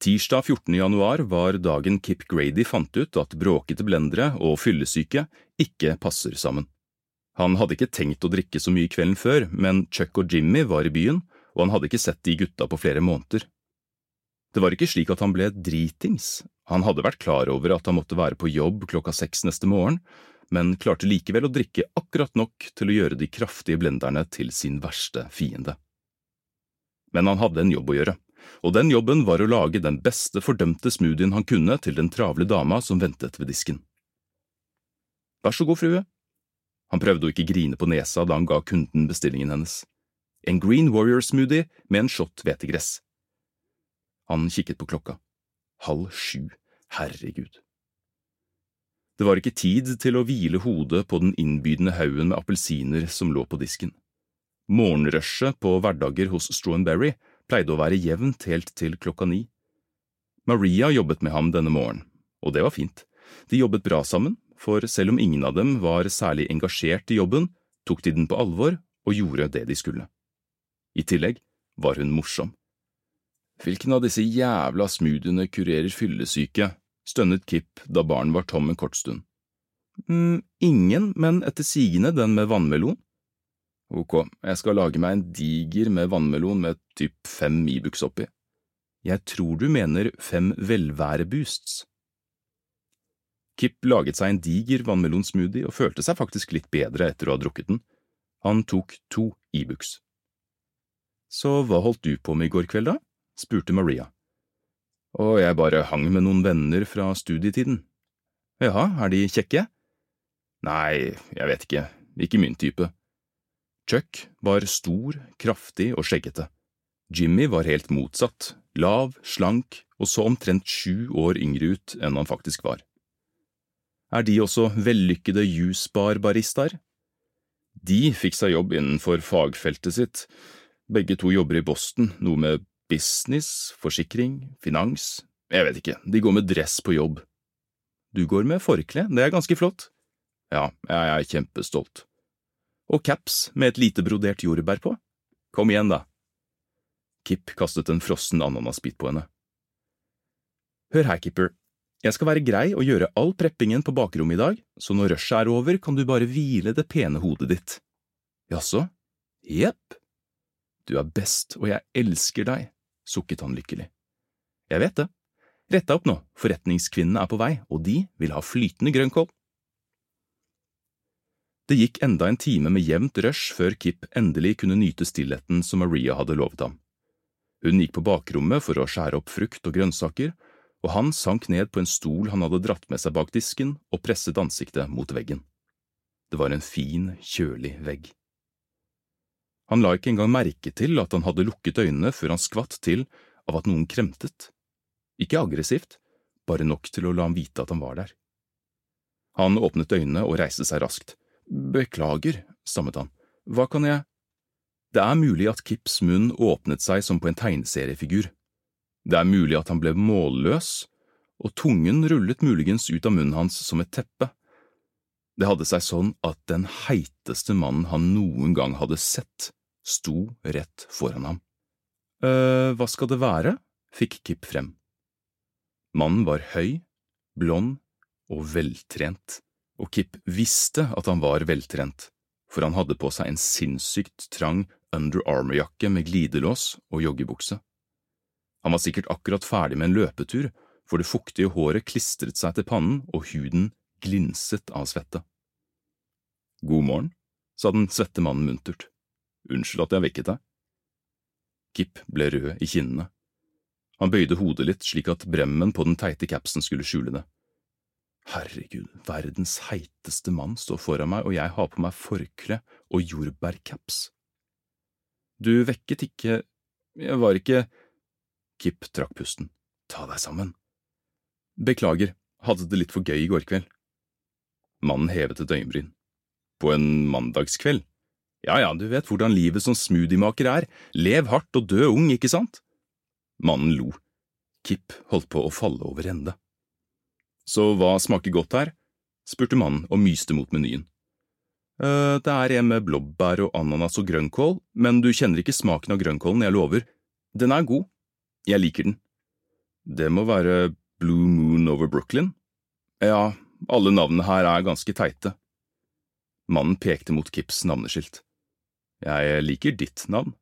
Tirsdag 14. januar var dagen Kip Grady fant ut at bråkete blendere og fyllesyke ikke passer sammen. Han hadde ikke tenkt å drikke så mye kvelden før, men Chuck og Jimmy var i byen, og han hadde ikke sett de gutta på flere måneder. Det var ikke slik at han ble dritings. Han hadde vært klar over at han måtte være på jobb 6 neste morgen, men klarte likevel å drikke akkurat nok til å gjøre de kraftige blenderne til sin verste fiende. Men han hadde en jobb å gjøre, og den jobben var å lage den beste fordømte smoothien han kunne til den travle dama som ventet ved disken. Vær så god, frue. Han prøvde å ikke grine på nesa da han ga kunden bestillingen hennes. En Green Warrior smoothie med en shot hvetegress. Han kikket på klokka. 6:30, herregud. Det var ikke tid til å hvile hodet på den innbydende haugen med appelsiner som lå på disken. Morgenrushet på hverdager hos Strawberry pleide å være jevnt helt til 9:00. Maria jobbet med ham denne morgen, og det var fint. De jobbet bra sammen, for selv om ingen av dem var særlig engasjert i jobben, tok de den på alvor og gjorde det de skulle. I tillegg var hun morsom. Hvilken av disse jævla smoothiene kurerer fyllesyke, stønnet Kip da baren var tom en kort stund. Ingen, men etter sigende den med vannmelon. Ok, jeg skal lage meg en diger med vannmelon med typ 5 Ibux oppi. Jeg tror du mener 5 velværeboosts. Kip laget seg en diger vannmelonsmoothie og følte seg faktisk litt bedre etter å ha drukket den. Han tok 2 Ibux. Så hva holdt du på med i går kveld da? Spurte Maria. Og jeg bare hang med noen venner fra studietiden. Jaha, er de kjekke? Nei, jeg vet ikke. Ikke min type. Chuck var stor, kraftig og skjeggete. Jimmy var helt motsatt, lav, slank og så omtrent 7 år yngre ut enn han faktisk var. Er de også vellykkede juicebar-baristaer? De fikk seg jobb innenfor fagfeltet sitt. Begge to jobber i Boston, noe med business, forsikring, finans. Jeg vet ikke, de går med dress på jobb. Du går med forkle, det er ganske flott. Ja, jeg er kjempestolt. Og caps med et lite brodert jordbær på? Kom igjen da. Kip kastet en frossen ananasbit på henne. Hør her, Kipper. Jeg skal være grei og gjøre all preppingen på bakrommet i dag, så når rushet er over, kan du bare hvile det pene hodet ditt. Jaså? Jepp. Du er best, og jeg elsker deg, sukket han lykkelig. Jeg vet det. Rett deg opp nå, forretningskvinnene er på vei, og de vil ha flytende grønnkål. Det gikk enda en time med jevnt rush før Kip endelig kunne nyte stillheten som Maria hadde lovet ham. Hun gikk på bakrommet for å skjære opp frukt og grønnsaker, og han sank ned på en stol han hadde dratt med seg bak disken og presset ansiktet mot veggen. Det var en fin, kjølig vegg. Han la ikke engang merke til at han hadde lukket øynene før han skvatt til av at noen kremtet. Ikke aggressivt, bare nok til å la ham vite at han var der. Han åpnet øynene og reiste seg raskt. Beklager, stammet han. Hva kan jeg… Det er mulig at Kips munn åpnet seg som på en tegneseriefigur. Det er mulig at han ble målløs, og tungen rullet muligens ut av munnen hans som et teppe. Det hadde seg sånn at den heiteste mannen han noen gang hadde sett, sto rett foran ham. Hva skal det være? Fikk Kip frem. Mannen var høy, blond og veltrent, og Kip visste at han var veltrent, for han hadde på seg en sinnssykt trang Under Armour-jakke med glidelås og joggebukse. Han var sikkert akkurat ferdig med en løpetur, for det fuktige håret klistret seg til pannen og huden glinset av svette. God morgen, sa den svette mannen muntert. Unnskyld at jeg vekket deg. Kip ble rød i kinnene. Han bøyde hodet litt slik at bremmen på den teite capsen skulle skjule det. Herregud, verdens heiteste mann står foran meg, og jeg har på meg forkle og jordbærcaps. Du vekket ikke… Jeg var ikke… Kip trakk pusten. Ta deg sammen. Beklager, hadde det litt for gøy i går kveld. Mannen hevet et øyenbryn. På en mandagskveld? Ja, du vet hvordan livet som smoothiemaker er. Lev hardt og dø ung, ikke sant? Mannen lo. Kip holdt på å falle over ende. Så hva smaker godt her? Spurte mannen og myste mot menyen. Det er en med blåbær og ananas og grønnkål, men du kjenner ikke smaken av grønnkålen, jeg lover. Den er god. Jeg liker den. Det må være Blue Moon over Brooklyn? Ja, alle navnene her er ganske teite. Mannen pekte mot Kips navneskilt. Jeg liker ditt navn.